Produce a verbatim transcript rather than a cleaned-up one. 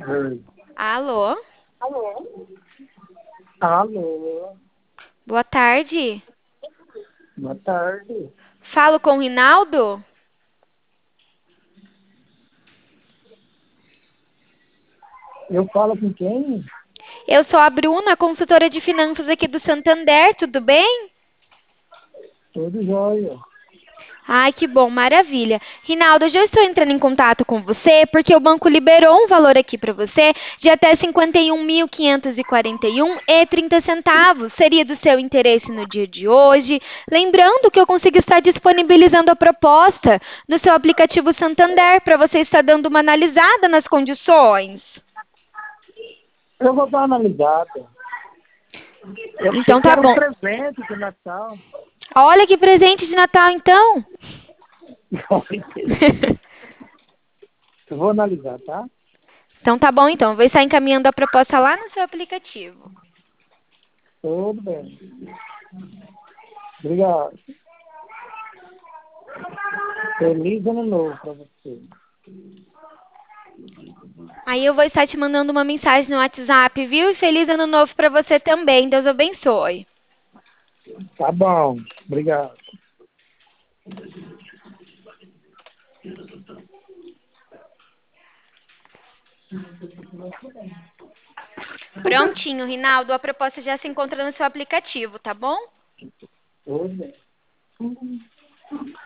Oi. Alô? Alô, Boa tarde. boa tarde. Falo com o Rinaldo? Eu falo com quem? Eu sou a Bruna, consultora de finanças aqui do Santander, tudo bem? Tudo jóia. Ai, que bom, maravilha. Rinaldo, eu já estou entrando em contato com você porque o banco liberou um valor aqui para você de até cinquenta e um mil quinhentos e quarenta e um e trinta centavos. Seria do seu interesse no dia de hoje. Lembrando que eu consigo estar disponibilizando a proposta no seu aplicativo Santander para você estar dando uma analisada nas condições. Eu vou dar uma analisada. Eu sei Então que tá era um bom. presente de Natal. Olha que presente de Natal, então. Eu vou analisar, tá? Então tá bom, então. Eu vou estar encaminhando a proposta lá no seu aplicativo. Tudo bem. Obrigado. Feliz ano novo para você. Aí eu vou estar te mandando uma mensagem no WhatsApp, viu? E feliz ano novo para você também. Deus abençoe. Tá bom. Obrigado. Prontinho, Rinaldo. A proposta já se encontra no seu aplicativo, tá bom? Tudo bem.